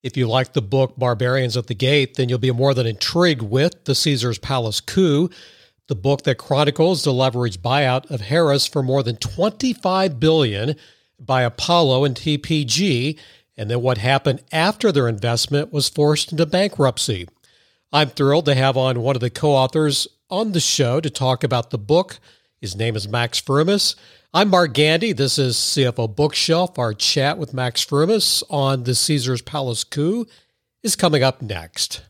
If you like the book Barbarians at the Gate, then you'll be more than intrigued with The Caesar's Palace Coup, the book that chronicles the leveraged buyout of Harrah's for more than $25 billion by Apollo and TPG, and then what happened after their investment was forced into bankruptcy. I'm thrilled to have on one of the co-authors on the show to talk about the book. His name is Max Frumis. I'm Mark Gandy. This is CFO Bookshelf. Our chat with Max Frumis on the Caesar's Palace Coup is coming up next.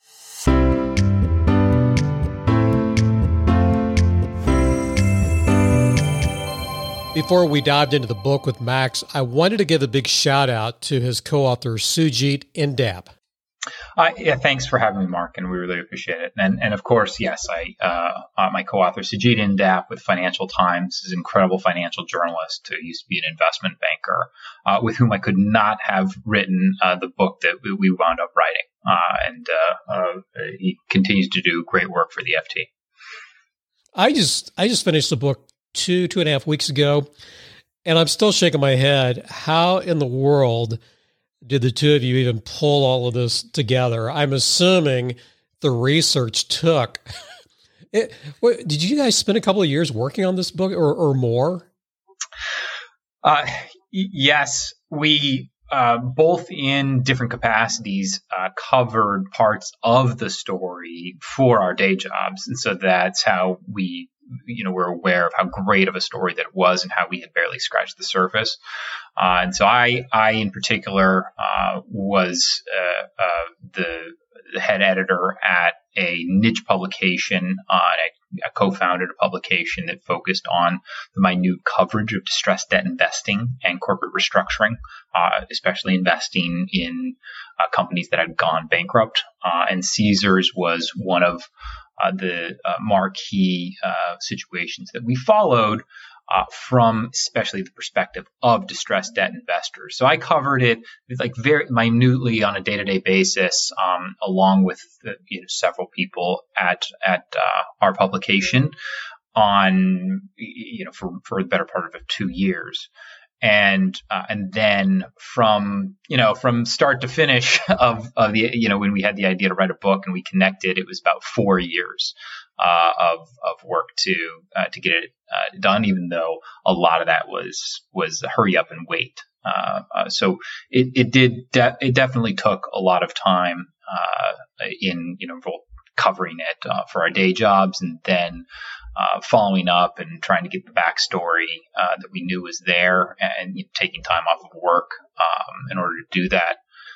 Before we dived into the book with Max, I wanted to give a big shout out to his co-author, Sujit Indap. Thanks for having me, Mark, and we really appreciate it. And of course, yes, my co-author Sujit Indap with Financial Times is an incredible financial journalist who used to be an investment banker, with whom I could not have written the book that we wound up writing. He continues to do great work for the FT. I just finished the book two and a half weeks ago, and I'm still shaking my head. How in the world did the two of you even pull all of this together? I'm assuming the research took. Did you guys spend a couple of years working on this book or more? Yes, we both in different capacities covered parts of the story for our day jobs. And so that's how we're aware of how great of a story that it was and how we had barely scratched the surface. And so I in particular, was the head editor at a niche publication. I co-founded a publication that focused on the minute coverage of distressed debt investing and corporate restructuring, especially investing in companies that had gone bankrupt. And Caesars was one of the marquee situations that we followed from especially the perspective of distressed debt investors. So I covered it very minutely on a day-to-day basis, along with several people at our publication on for the better part of 2 years. And then from start to finish of when we had the idea to write a book and we connected, it was about 4 years of work to get it done, even though a lot of that was hurry up and wait. So it definitely took a lot of time in both covering it for our day jobs and then following up and trying to get the backstory that we knew was there, and taking time off of work in order to do that,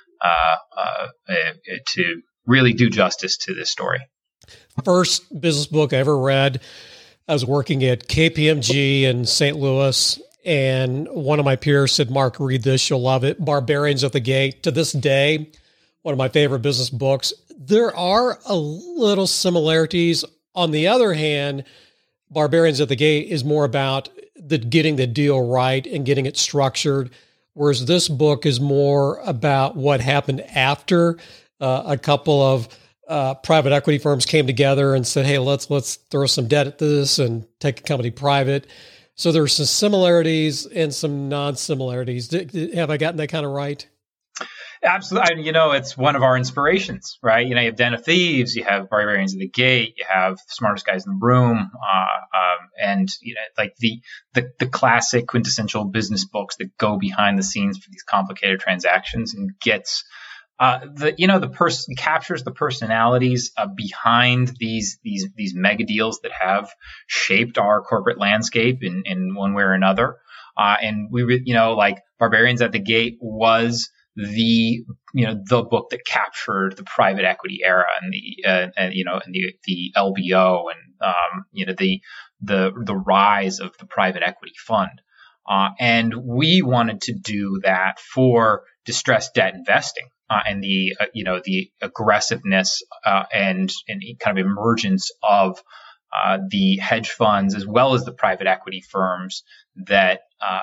to really do justice to this story. First business book I ever read, I was working at KPMG in St. Louis, and one of my peers said, "Mark, read this, you'll love it. Barbarians at the Gate." To this day, one of my favorite business books. There are a little similarities. On the other hand, Barbarians at the Gate is more about getting the deal right and getting it structured, whereas this book is more about what happened after a couple of private equity firms came together and said, "Hey, let's throw some debt at this and take a company private." So there's some similarities and some non-similarities. Have I gotten that kind of right? Absolutely. It's one of our inspirations, right? You have Den of Thieves, you have Barbarians of the Gate, you have The Smartest Guys in the Room, and the classic quintessential business books that go behind the scenes for these complicated transactions and gets captures the personalities behind these mega deals that have shaped our corporate landscape in one way or another. And Barbarians at the Gate was the book that captured the private equity era and the LBO and the rise of the private equity fund. And we wanted to do that for distressed debt investing. And the aggressiveness and kind of emergence of the hedge funds as well as the private equity firms that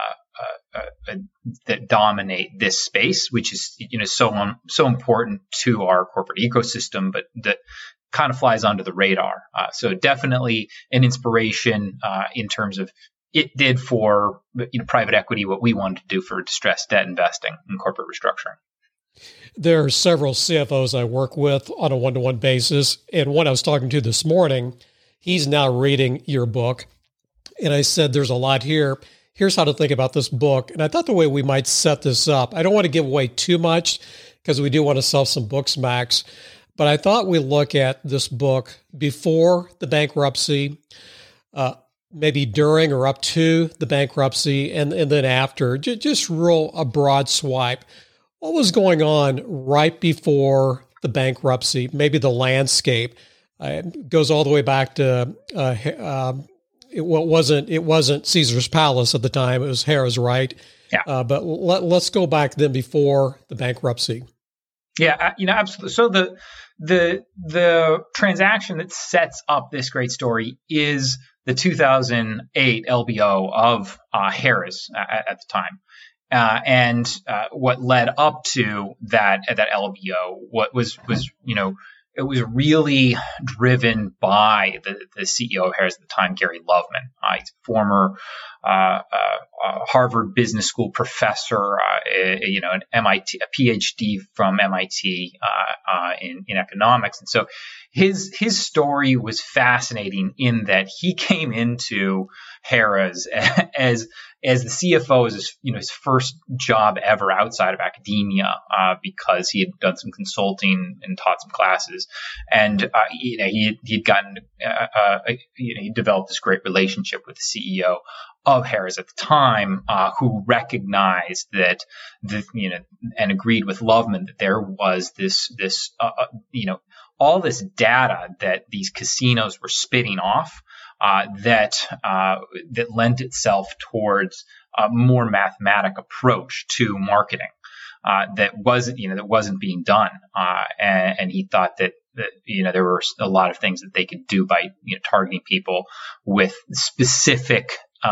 dominate this space, which is so important to our corporate ecosystem, but that kind of flies under the radar. So definitely an inspiration in terms of it did for private equity what we wanted to do for distressed debt investing and corporate restructuring. There are several CFOs I work with on a one-to-one basis. And one I was talking to this morning, he's now reading your book. And I said, there's a lot here. Here's how to think about this book. And I thought the way we might set this up, I don't want to give away too much because we do want to sell some books, Max. But I thought we'd look at this book before the bankruptcy, maybe during or up to the bankruptcy, and then after. Just roll a broad swipe. What was going on right before the bankruptcy? Maybe the landscape. It goes all the way back to it wasn't Caesar's Palace at the time. It was Harrah's, right? Yeah. But let's go back then before the bankruptcy. Yeah, absolutely. So the transaction that sets up this great story is the 2008 LBO of Harrah's at the time. And what led up to that LBO, what was it was really driven by the CEO of Harrah's at the time, Gary Loveman. He's a former Harvard Business School professor, an MIT, a PhD from MIT in economics, and so his story was fascinating in that he came into Harrah's as the CFO, as his first job ever outside of academia, because he had done some consulting and taught some classes, and he'd gotten he developed this great relationship with the CEO of Harrah's at the time, who recognized that and agreed with Loveman that there was this all this data that these casinos were spitting off that lent itself towards a more mathematic approach to marketing that wasn't being done, and he thought that there were a lot of things that they could do by targeting people with specific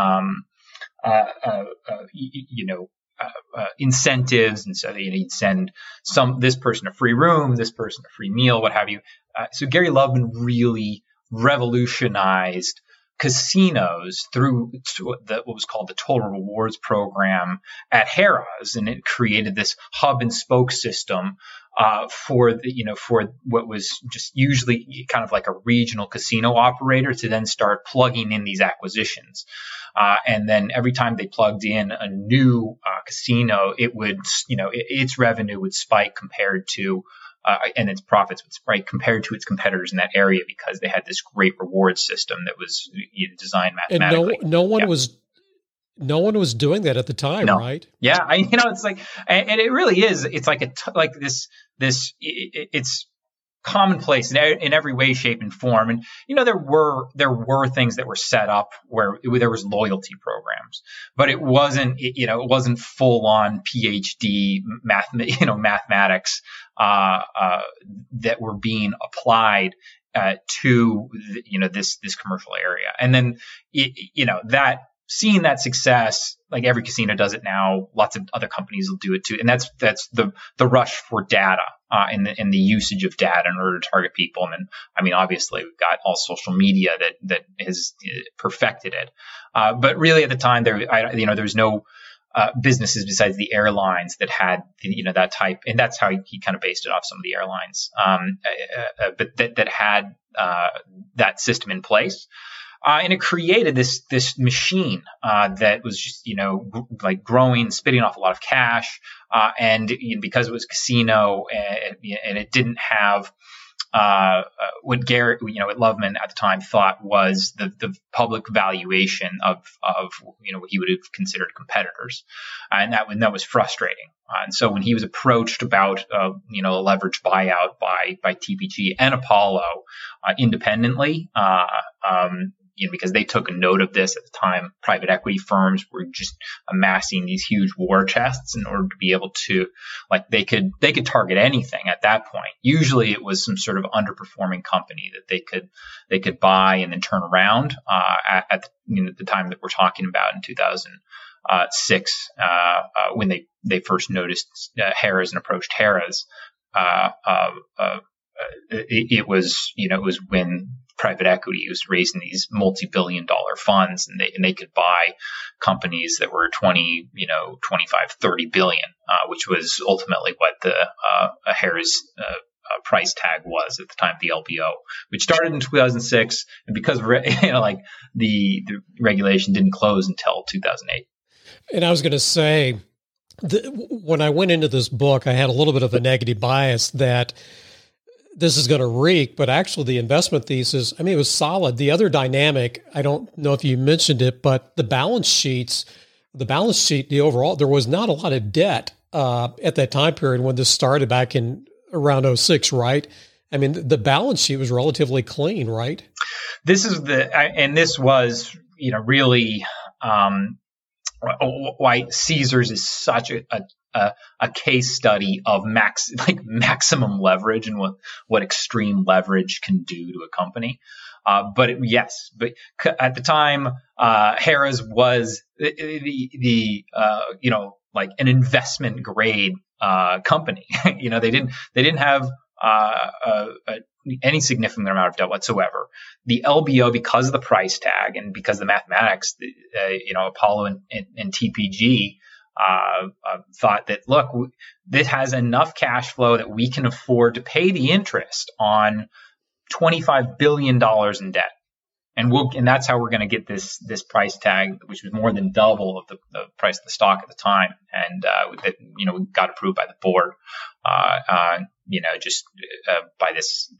incentives, and so you'd send this person a free room, this person a free meal, what have you. So Gary Loveman really revolutionized casinos through what was called the Total Rewards program at Harrah's, and it created this hub and spoke system for what was just usually kind of like a regional casino operator to then start plugging in these acquisitions. And then every time they plugged in a new casino, it would, its revenue would spike compared to, and its profits would spike compared to its competitors in that area, because they had this great reward system that was designed mathematically. And no one was doing that at the time, right? Yeah, it's like, and it really is. It's like it's commonplace in every way, shape, and form. And there were things that were set up where there was loyalty programs, but it wasn't full on PhD mathematics that were being applied to this commercial area. And then that, seeing that success, like every casino does it now, lots of other companies will do it too. And that's the rush for data and the usage of data in order to target people. And then, obviously we've got all social media that has perfected it. But really at the time there was no businesses besides the airlines that had, that type. And that's how he kind of based it off some of the airlines, but that had that system in place. And it created this machine that was just like growing, spitting off a lot of cash, and because it was a casino and it didn't have what what Loveman at the time thought was the public valuation of what he would have considered competitors, and that was frustrating. And so when he was approached about a leveraged buyout by TPG and Apollo independently, because they took a note of this at the time, private equity firms were just amassing these huge war chests in order to be able to, like, they could target anything at that point. Usually it was some sort of underperforming company that they could buy and then turn around at the time that we're talking about in 2006, when they first noticed Harrah's and approached Harrah's. It was when private equity. It was raising these multi-billion-dollar funds, and they could buy companies that were 20, 25, 30 billion, which was ultimately what the Harrah's price tag was at the time of the LBO, which started in 2006, and because the regulation didn't close until 2008. And I was going to say, when I went into this book, I had a little bit of a negative bias that this is going to reek, but actually the investment thesis, it was solid. The other dynamic, I don't know if you mentioned it, but the balance sheet, the overall, there was not a lot of debt at that time period when this started back in around 2006, right? The balance sheet was relatively clean, right? This was, really why Caesars is such a case study of maximum leverage and what extreme leverage can do to a company. But at the time, Harrah's was an investment grade company. They didn't have any significant amount of debt whatsoever. The LBO, because of the price tag and because of the mathematics, Apollo and TPG thought that, look, this has enough cash flow that we can afford to pay the interest on $25 billion in debt. And that's how we're going to get this price tag, which was more than double of the price of the stock at the time. And, we got approved by the board, by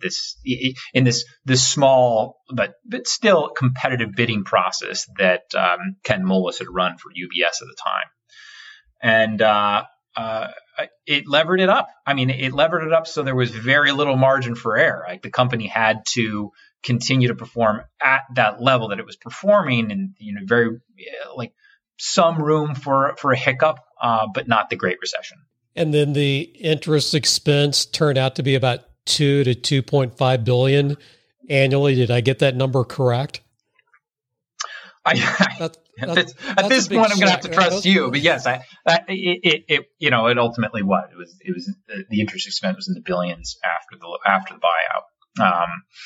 this small, but still competitive bidding process that, Ken Moelis had run for UBS at the time. And, it levered it up. It levered it up so there was very little margin for error. Like, the company had to continue to perform at that level that it was performing, and some room for a hiccup, but not the Great Recession. And then the interest expense turned out to be about $2 to $2.5 billion annually. Did I get that number correct? At this point, I'm going to have to trust you, but yes, it ultimately was. It was the interest expense was in the billions after the buyout.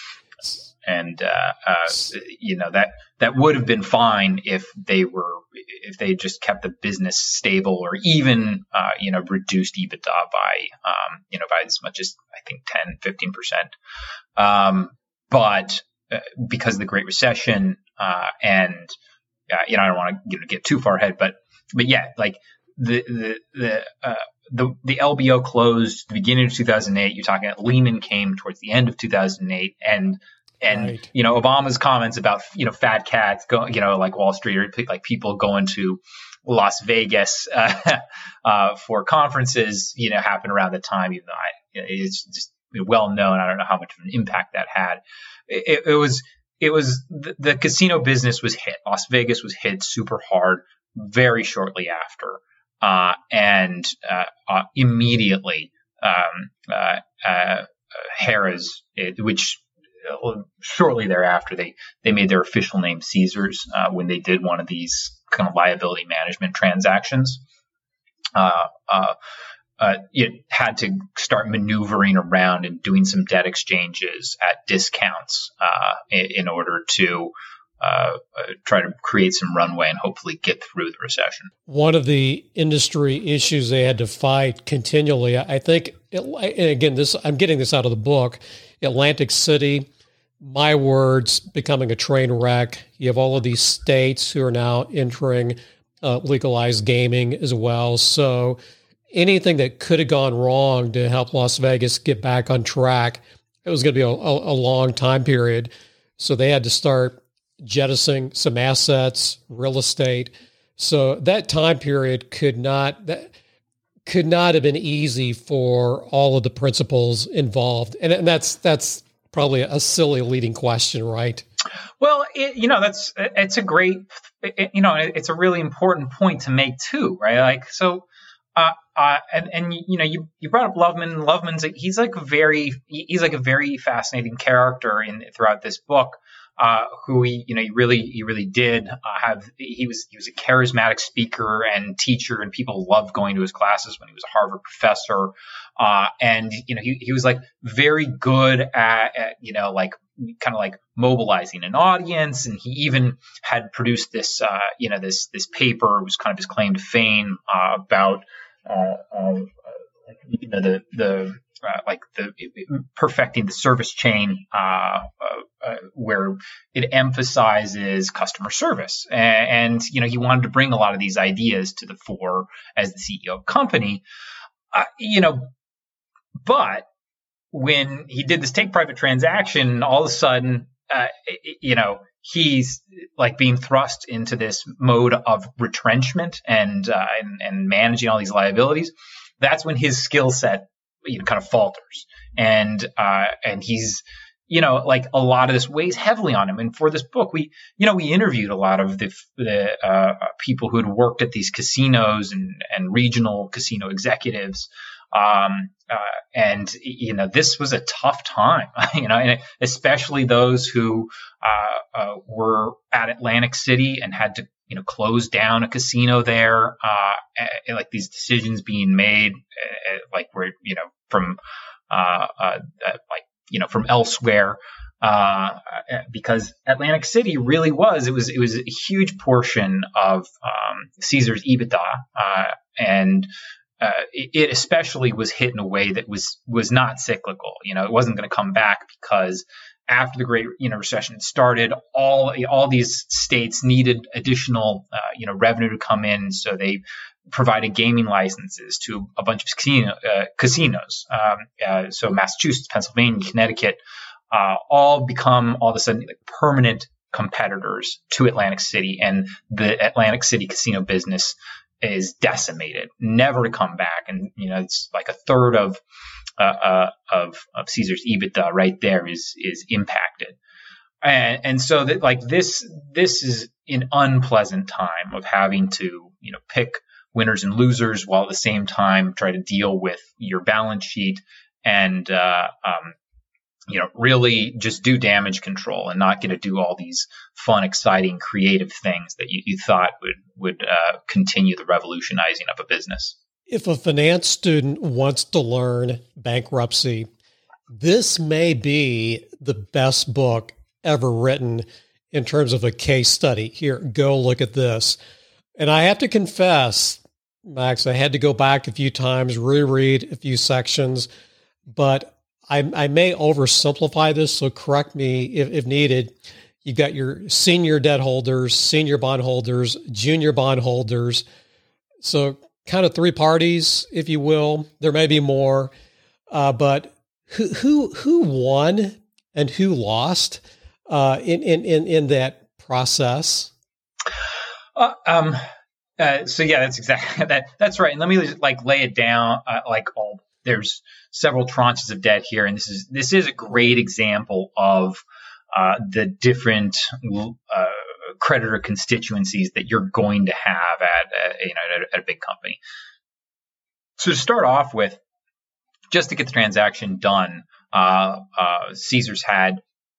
That would have been fine if they just kept the business stable, or even reduced EBITDA by as much as, I think, 10-15%. But because of the Great Recession, and I don't want to get too far ahead, but yeah, like the LBO closed at the beginning of 2008. You're talking Lehman came towards the end of 2008, and right. Obama's comments about fat cats go, like Wall Street, or like people going to Las Vegas for conferences, happened around the time. Even though it's just well known, I don't know how much of an impact that had. It was the casino business was hit. Las Vegas was hit super hard very shortly after, and immediately Harrah's, which shortly thereafter they made their official name Caesars when they did one of these kind of liability management transactions. It had to start maneuvering around and doing some debt exchanges at discounts in order to try to create some runway and hopefully get through the recession. One of the industry issues they had to fight continually, I think, and again, I'm getting this out of the book, Atlantic City, my words, becoming a train wreck. You have all of these states who are now entering legalized gaming as well. So anything that could have gone wrong to help Las Vegas get back on track, it was going to be a long time period. So they had to start jettisoning some assets, real estate. So that time period could not have been easy for all of the principals involved. And that's probably a silly leading question, right? Well, it's a great, it's a really important point to make too, right? Like, so, you brought up Loveman. Loveman's he's like a very fascinating character throughout this book. who he really did have. He was a charismatic speaker and teacher, and people loved going to his classes when he was a Harvard professor. And he was like very good at like kind of like mobilizing an audience, and he even had produced this this paper. It was kind of his claim to fame about perfecting the service chain, where it emphasizes customer service, and he wanted to bring a lot of these ideas to the fore as the CEO of the company, but when he did this take private transaction, all of a sudden, he's like being thrust into this mode of retrenchment and managing all these liabilities. That's when his skill set kind of falters, and he's like a lot of this weighs heavily on him. And for this book, we interviewed a lot of the people who had worked at these casinos and regional casino executives. And this was a tough time, and especially those who were at Atlantic City and had to close down a casino there, like these decisions being made, like where from from elsewhere, because Atlantic City really was a huge portion of Caesar's EBITDA, and it especially was hit in a way that was not cyclical. It wasn't going to come back, because after the Great Recession started, all these states needed additional revenue to come in, so they provided gaming licenses to a bunch of casinos. So Massachusetts, Pennsylvania, Connecticut, all become all of a sudden permanent competitors to Atlantic City, and the Atlantic City casino business is decimated, never to come back. And it's like a third of Caesar's EBITDA right there is impacted. And so that, like, this is an unpleasant time of having to pick winners and losers, while at the same time try to deal with your balance sheet and really just do damage control and not get to do all these fun, exciting, creative things that you thought would continue the revolutionizing of a business. If a finance student wants to learn bankruptcy, this may be the best book ever written in terms of a case study. Here, go look at this. And I have to confess, Max, I had to go back a few times, reread a few sections, but I may oversimplify this, so correct me if needed. You've got your senior debt holders, senior bond holders, junior bond holders. So kind of three parties, if you will. There may be more, but who won and who lost in that process? So yeah, that's exactly that. That's right. And let me just lay it down. There's several tranches of debt here, and this is a great example of the different creditor constituencies that you're going to have at a big company. So to start off with, just to get the transaction done, Caesars had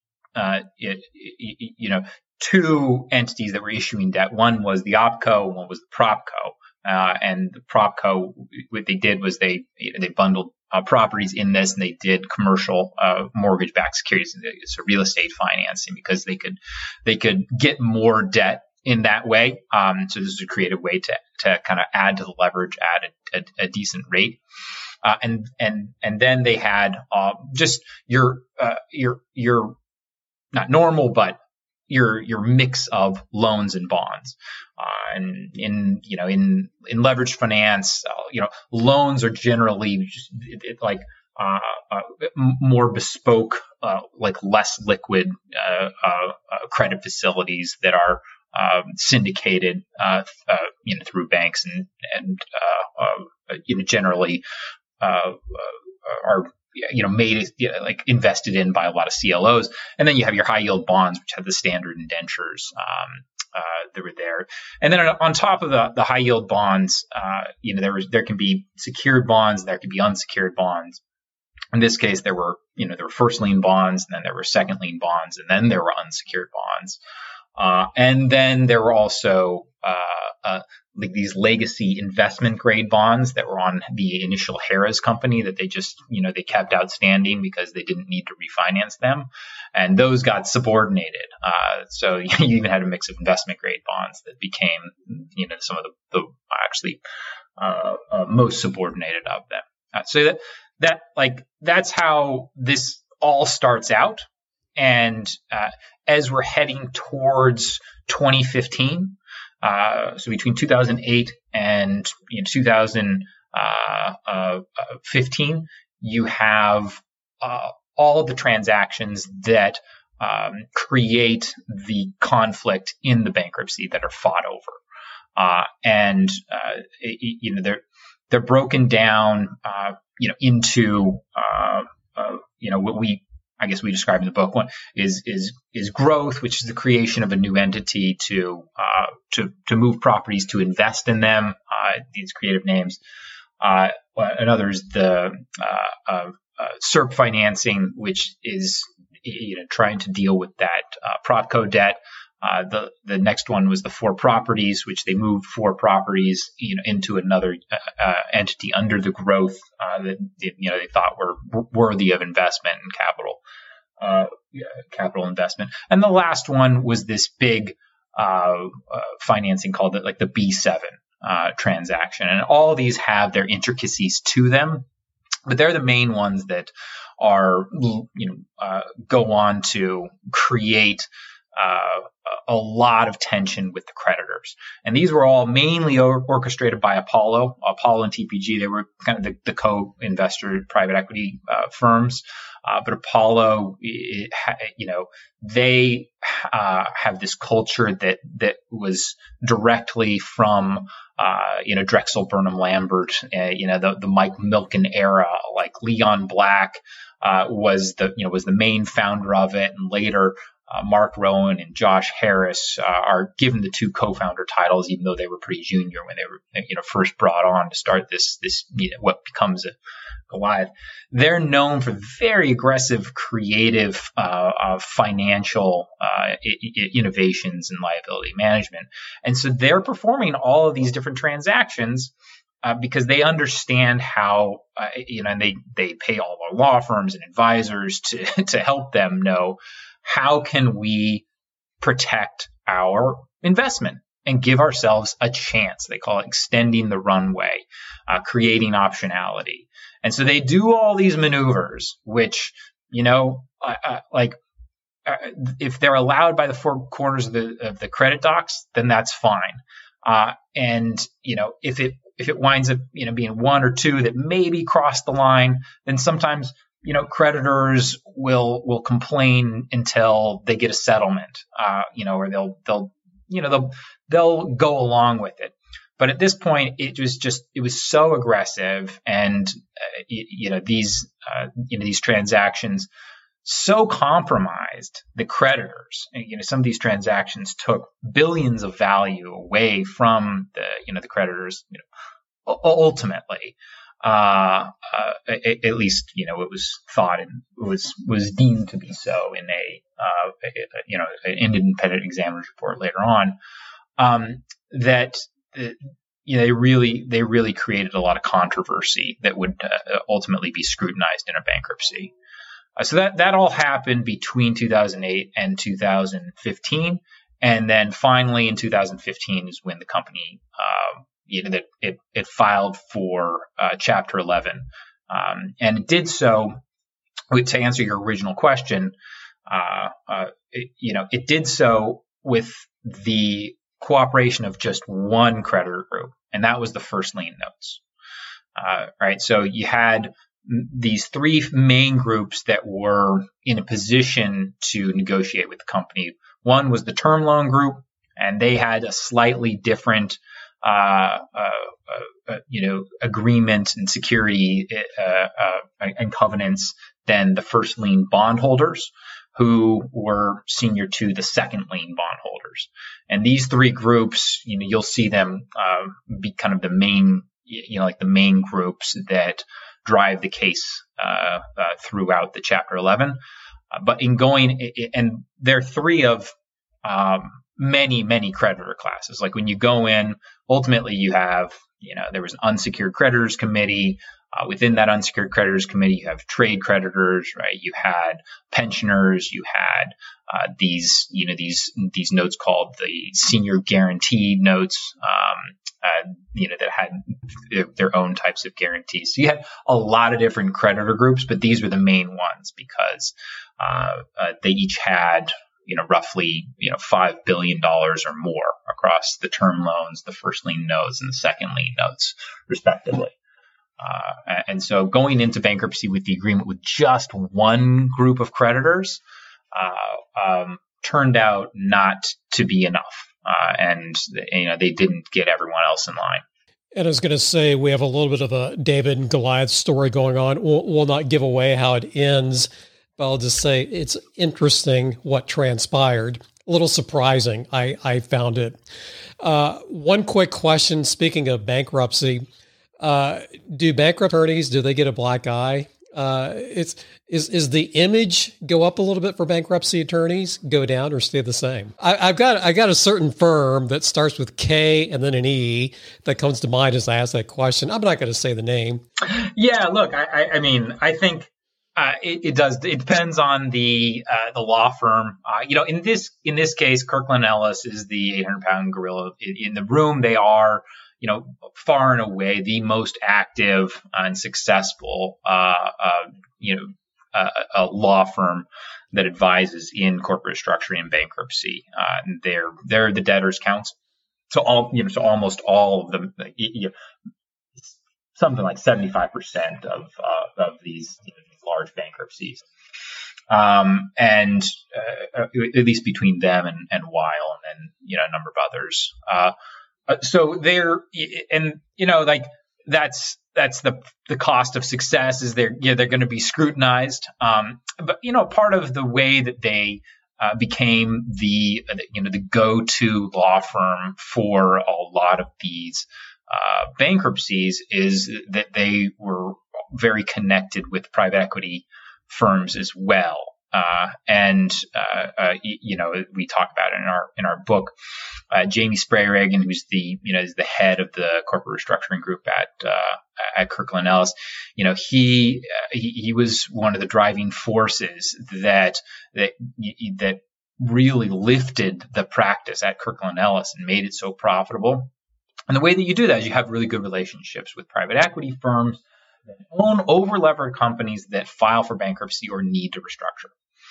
two entities that were issuing debt. One was the OpCo, one was the PropCo. And the PropCo, what they did was they bundled properties in this, and they did commercial mortgage-backed securities, so real estate financing, because they could get more debt in that way. So this is a creative way to kind of add to the leverage at a decent rate. And then they had just your not normal, but your mix of loans and bonds. And in leveraged finance, loans are generally more bespoke, less liquid credit facilities that are syndicated through banks and generally are made invested in by a lot of CLOs. And then you have your high yield bonds, which have the standard indentures that were there. And then on top of the high yield bonds, there can be secured bonds, there can be unsecured bonds. In this case, there were first lien bonds, and then there were second lien bonds, and then there were unsecured bonds. And then there were also like these legacy investment grade bonds that were on the initial Harrah's company that they just, they kept outstanding because they didn't need to refinance them. And those got subordinated. So you even had a mix of investment grade bonds that became, some of the actually most subordinated of them. So that's how this all starts out. And as we're heading towards 2015, so between 2008 and 2015, you have all of the transactions that create the conflict in the bankruptcy that are fought over, and they're broken down, into what we describe in the book. One is growth, which is the creation of a new entity to move properties, to invest in them. These creative names. Another is the SERP financing, which is trying to deal with that PropCo debt. The next one was the four properties, which they moved four properties into another entity under the growth that they thought were worthy of investment and capital investment. And the last one was this big financing called the B7 transaction. And all of these have their intricacies to them, but they're the main ones that are go on to create a lot of tension with the creditors. And these were all mainly orchestrated by Apollo and TPG. They were kind of the co-investor private equity firms. But Apollo, they have this culture that was directly from, Drexel Burnham Lambert, the Mike Milken era. Like Leon Black was the main founder of it, and later Mark Rowan and Josh Harris are given the two co-founder titles, even though they were pretty junior when they were first brought on to start this what becomes a Goliath. They're known for very aggressive, creative financial innovations and liability management, and so they're performing all of these different transactions because they understand how and they pay all of our law firms and advisors to help them know how can we protect our investment and give ourselves a chance. They call it extending the runway, creating optionality. And so they do all these maneuvers, which, if they're allowed by the four corners of the credit docs, then that's fine. And if it winds up, being one or two that maybe cross the line, then sometimes creditors will complain until they get a settlement, or they'll go along with it. But at this point, it was so aggressive, and these transactions so compromised the creditors. Some of these transactions took billions of value away from the creditors. Ultimately. At least, it was thought and was deemed to be so in an independent examiner's report later on, that they really created a lot of controversy that would ultimately be scrutinized in a bankruptcy. So that all happened between 2008 and 2015, and then finally in 2015 is when the company it filed for Chapter 11, and it did so. To answer your original question, it did so with the cooperation of just one creditor group, and that was the first lien notes. Right, so you had these three main groups that were in a position to negotiate with the company. One was the term loan group, and they had a slightly different agreement and security and covenants than the first lien bondholders, who were senior to the second lien bondholders. And these three groups, you'll see them be kind of the main, the main groups that drive the case throughout the Chapter 11. But in going, and there are three of many creditor classes. Like when you go in, ultimately you have, there was an unsecured creditors committee. Within that unsecured creditors committee, you have trade creditors, right? You had pensioners, you had these notes called the senior guaranteed notes, that had their own types of guarantees. So you had a lot of different creditor groups, but these were the main ones because they each had, roughly, $5 billion or more across the term loans, the first lien notes, and the second lien notes, respectively. And so going into bankruptcy with the agreement with just one group of creditors turned out not to be enough. And they didn't get everyone else in line. And I was going to say, we have a little bit of a David and Goliath story going on. We'll not give away how it ends, but I'll just say it's interesting what transpired. A little surprising, I found it. One quick question, speaking of bankruptcy, do bankrupt attorneys, do they get a black eye? Is the image go up a little bit for bankruptcy attorneys, go down, or stay the same? I got a certain firm that starts with K and then an E that comes to mind as I ask that question. I'm not going to say the name. Yeah, look, I think it does. It depends on the law firm. In this case, Kirkland & Ellis is the 800-pound gorilla in the room. They are, far and away the most active and successful, a law firm that advises in corporate restructuring and bankruptcy. And they're the debtors' counsel. So almost all of them, something like 75% of these large bankruptcies. And at least between them and Weil and then, a number of others. So that's the cost of success is they're going to be scrutinized. But part of the way that they became the go-to law firm for a lot of these bankruptcies is that they were very connected with private equity firms as well. We talk about it in our book. Jamie Sprague-Reagan, who's is the head of the corporate restructuring group at Kirkland & Ellis. He was one of the driving forces that really lifted the practice at Kirkland & Ellis and made it so profitable. And the way that you do that is you have really good relationships with private equity firms that own over-levered companies that file for bankruptcy or need to restructure.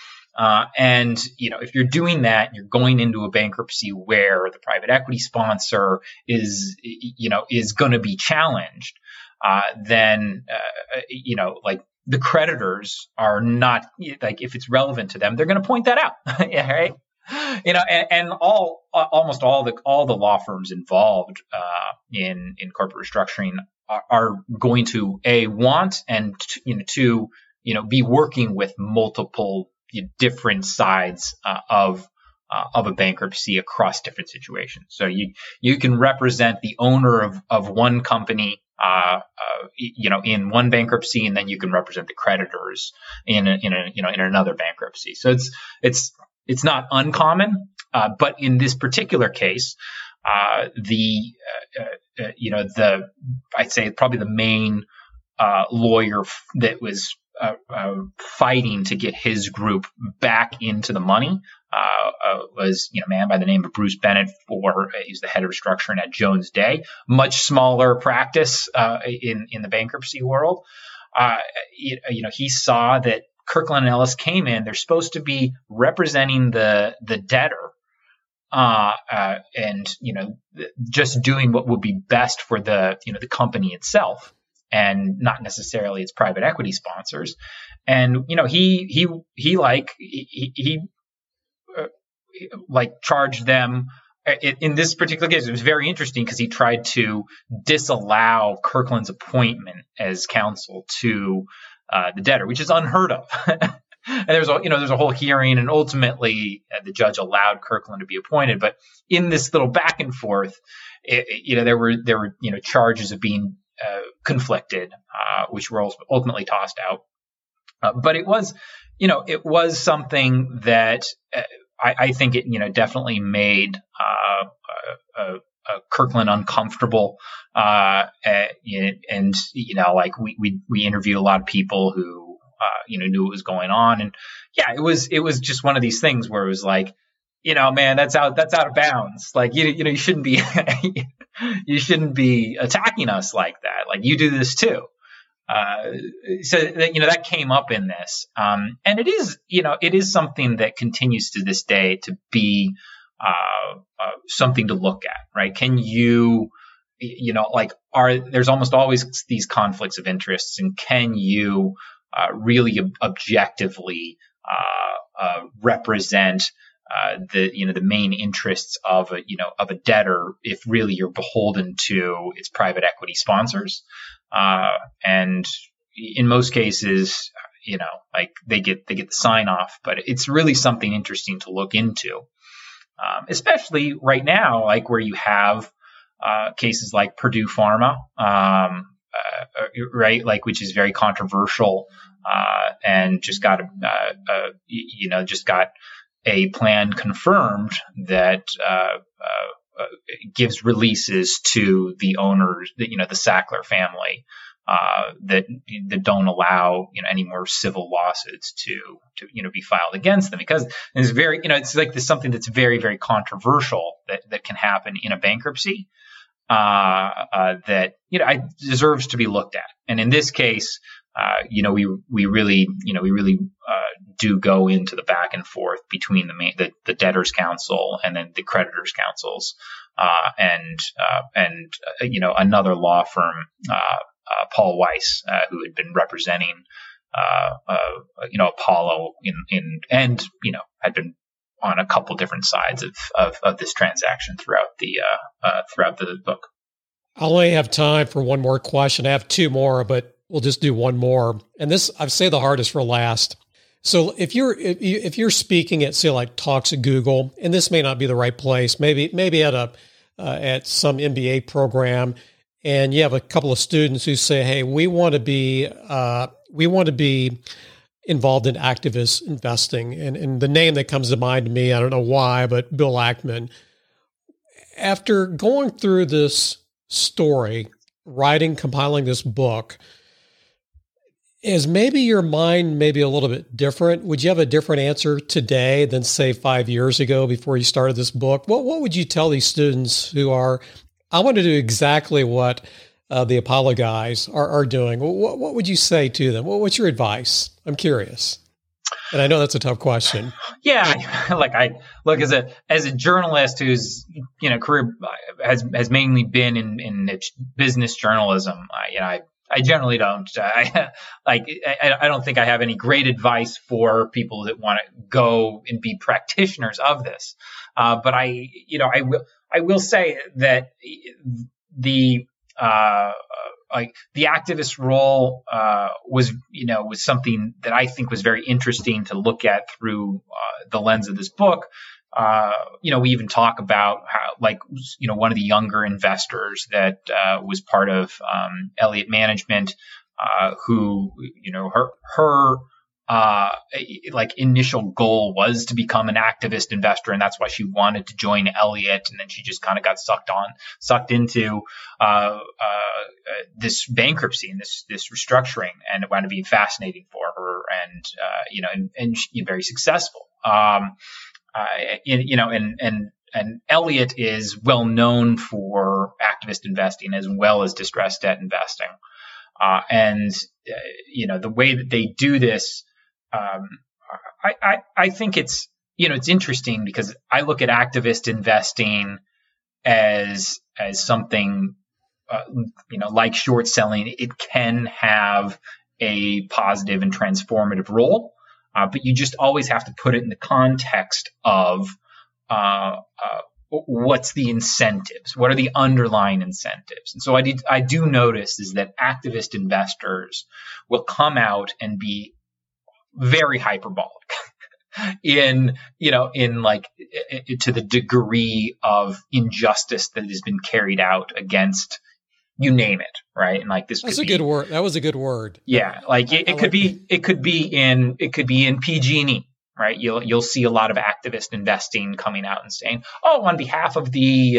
If you're doing that, you're going into a bankruptcy where the private equity sponsor is going to be challenged, then the creditors are not, if it's relevant to them, they're going to point that out. Yeah, right. And almost all the law firms involved, in corporate restructuring are going to want and to be working with multiple different sides of a bankruptcy across different situations. So you can represent the owner of one company, in one bankruptcy, and then you can represent the creditors in another bankruptcy. So it's not uncommon, but in this particular case, I'd say probably the main lawyer that was fighting to get his group back into the money was a man by the name of Bruce Bennett. He's the head of restructuring at Jones Day, much smaller practice in the bankruptcy world. He saw that Kirkland & Ellis came in. They're supposed to be representing the debtor, and just doing what would be best for the company itself, and not necessarily its private equity sponsors. And he charged them. In this particular case, it was very interesting because he tried to disallow Kirkland's appointment as counsel to the debtor, which is unheard of. And there's a whole hearing, and ultimately the judge allowed Kirkland to be appointed. But in this little back and forth, there were charges of being conflicted, which were ultimately tossed out. But it was, it was something that I think it, definitely made Kirkland uncomfortable. And like we interviewed a lot of people who, knew what was going on. And yeah, it was just one of these things where it was like, man, that's out of bounds. Like, you shouldn't be, you shouldn't be attacking us like that. Like, you do this too. So that came up in this. And it is something that continues to this day to be, something to look at, right? Can you, there's almost always these conflicts of interests, and can you, really objectively, represent, the main interests of a debtor if really you're beholden to its private equity sponsors. And in most cases, they get the sign off, but it's really something interesting to look into. Especially right now, like where you have, cases like Purdue Pharma, right? Like, which is very controversial, and just got a plan confirmed that gives releases to the owners, the Sackler family, that don't allow any more civil lawsuits to be filed against them, because it's very it's like this something that's very, very controversial that can happen in a bankruptcy, that deserves to be looked at. And in this case, we really do go into the back and forth between the debtors counsel and then the creditors counsels, and another law firm, Paul Weiss, who had been representing, Apollo and had been on a couple different sides of this transaction throughout the book. I'll only have time for one more question. I have two more, but we'll just do one more. And this, I've saved the hardest for last. So if you're speaking at, say, like talks at Google, and this may not be the right place, maybe at some MBA program, and you have a couple of students who say, "Hey, we want to be involved in activist investing," and the name that comes to mind to me, I don't know why, but Bill Ackman. After going through this story, compiling this book, is maybe your mind maybe a little bit different? Would you have a different answer today than, say, 5 years ago before you started this book? What would you tell these students who are, I want to do exactly what the Apollo guys are doing? What would you say to them? What's your advice? I'm curious. And I know that's a tough question. Yeah, look as a journalist whose career has mainly been in business journalism. I generally don't. I don't think I have any great advice for people that want to go and be practitioners of this. But I will say that the activist role was something that I think was very interesting to look at through the lens of this book. We even talk about how, one of the younger investors that was part of Elliott Management, who, her initial goal was to become an activist investor, and that's why she wanted to join Elliott, and then she just kind of got sucked into this bankruptcy and this restructuring, and it wound up being fascinating for her, and she, very successful. And Elliott is well known for activist investing as well as distressed debt investing. And the way that they do this, I think it's interesting because I look at activist investing as something, like short selling. It can have a positive and transformative role. But you just always have to put it in the context of what's the incentives, what are the underlying incentives. And so I do notice is that activist investors will come out and be very hyperbolic to the degree of injustice that has been carried out against you name it, right? And like this, that's a good word. That was a good word. Yeah, like it could be in PG&E, right? You'll see a lot of activist investing coming out and saying, oh, on behalf of the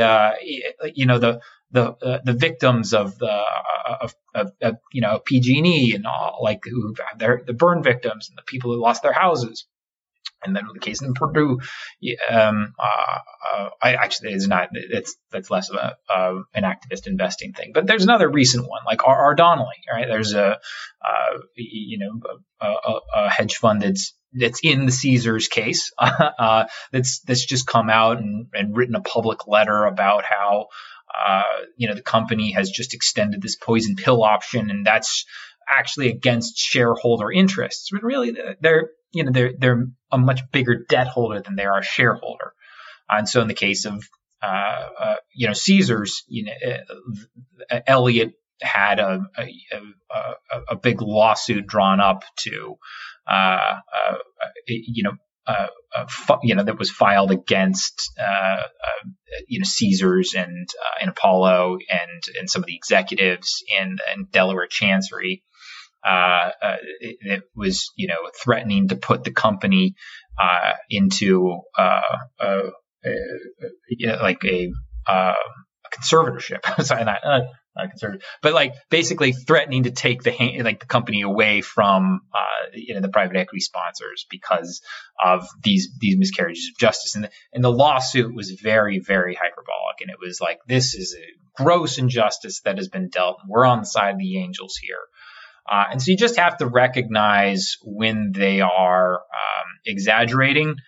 victims of PG&E and all, like the burn victims and the people who lost their houses. And then the case in Purdue, that's less of an activist investing thing. But there's another recent one, like R. Donnelley, right? There's a hedge fund that's in the Caesars case, that's just come out and written a public letter about how the company has just extended this poison pill option, and that's actually against shareholder interests. But really, they're a much bigger debt holder than they are a shareholder. And so in the case of Caesars, Elliott had a big lawsuit drawn up to that was filed against Caesars and Apollo and some of the executives in Delaware Chancery. It was threatening to put the company into a conservatorship. Sorry, not conservative, but like basically threatening to take the company away from the private equity sponsors because of these miscarriages of justice. And the lawsuit was very, very hyperbolic, and it was like, this is a gross injustice that has been dealt. We're on the side of the angels here. And so you just have to recognize when they are exaggerating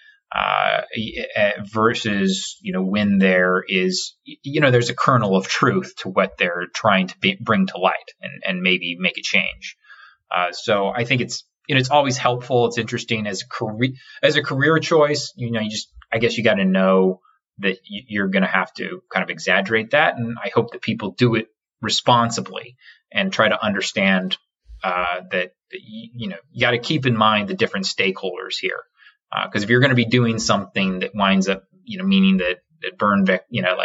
versus, when there is, there's a kernel of truth to what they're trying to bring to light and maybe make a change. So I think it's always helpful. It's interesting as a career choice. I guess you got to know that you're going to have to kind of exaggerate that. And I hope that people do it responsibly and try to understand that you got to keep in mind the different stakeholders here, because if you're going to be doing something that winds up meaning that burn the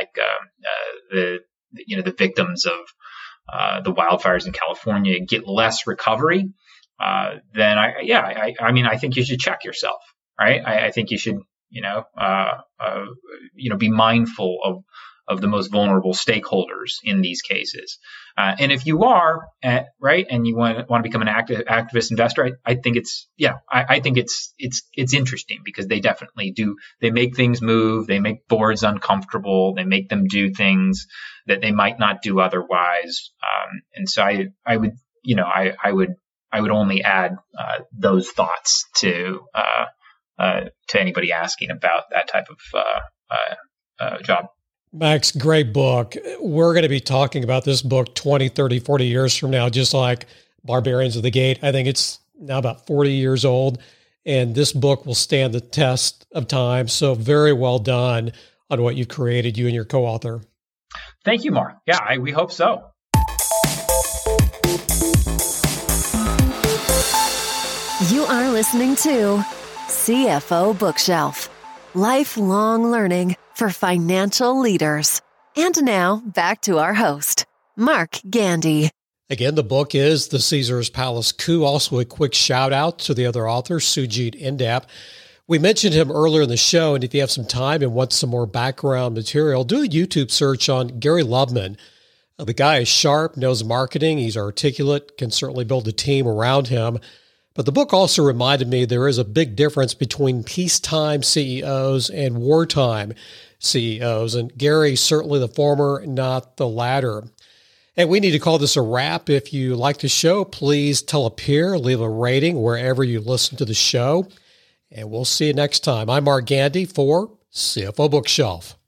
victims of the wildfires in California get less recovery, then I think you should check yourself, right? I think you should be mindful of the most vulnerable stakeholders in these cases. And if you are right, and you want to become an activist investor, I think it's interesting, because they definitely do. They make things move. They make boards uncomfortable. They make them do things that they might not do otherwise. And so I would only add those thoughts to anybody asking about that type of job. Max, great book. We're going to be talking about this book 20, 30, 40 years from now, just like Barbarians of the Gate. I think it's now about 40 years old, and this book will stand the test of time. So very well done on what you created, you and your co-author. Thank you, Mark. Yeah, we hope so. You are listening to CFO Bookshelf. Lifelong learning for financial leaders. And now, back to our host, Mark Gandy. Again, the book is The Caesars Palace Coup. Also, a quick shout out to the other author, Sujit Indap. We mentioned him earlier in the show, and if you have some time and want some more background material, do a YouTube search on Gary Loveman. The guy is sharp, knows marketing, he's articulate, can certainly build a team around him. But the book also reminded me there is a big difference between peacetime CEOs and wartime CEOs, and Gary's certainly the former, not the latter. And we need to call this a wrap. If you like the show, please tell a peer, leave a rating wherever you listen to the show, and we'll see you next time. I'm Mark Gandy for CFO Bookshelf.